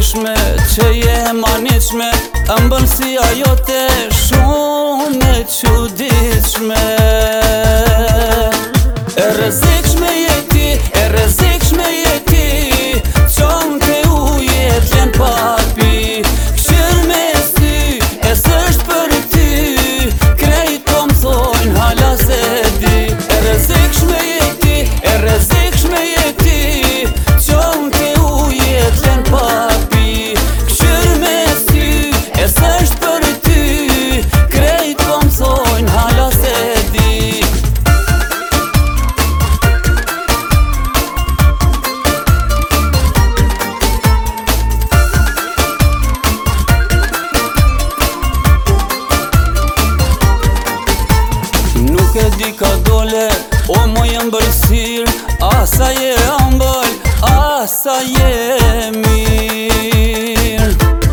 rëzikshme që je maniqme, ëmbëlsia jote shumë e çuditshme. E rëzikshme je ti, e rëzikshme je ti, qonë të uje t'len papi, këshir me sy, e s'është për ty, krejt po m'thojnë hala se di. E rëzikshme je ti, e rëzikshme je ti, qonë të uje t'len papi, këshir me sy, e s'është për ty, krejt po m'thojnë hala se di. Nuk e di ka dole, o moj ëmbëlsir, asa je ëmbël, asa je mirë.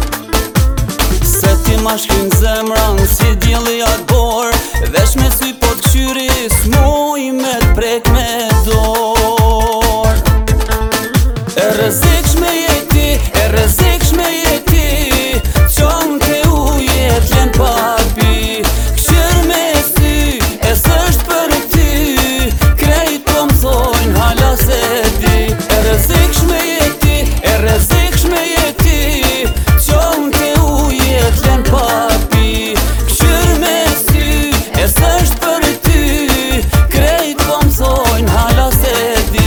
Se ti ma shkrin zemran si djeli atë bor, vesh me sy po t'këshyri s'muj me t'prek me dor. E rëzikshme je ti, e rëzikshme je ti, qonë të uje t'len papi, këshir me sy, e s'është për ty, krejt po m'thojnë hala se di. E rëzikshme je ti, e rëzikshme je ti, qonë të uje t'len papi, këshir me sy, e s'është për ty, krejt po m'thojnë hala se di.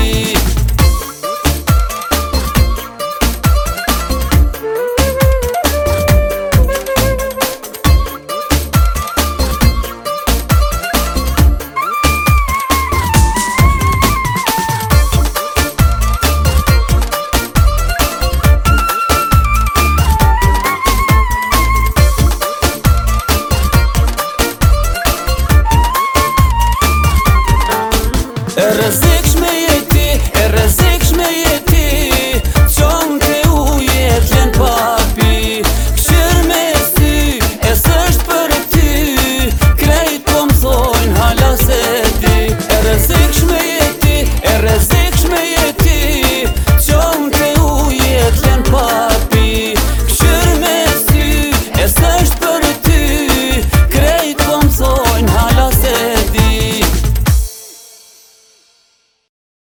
E rëzikshme je ti, e rëzikshme je ti,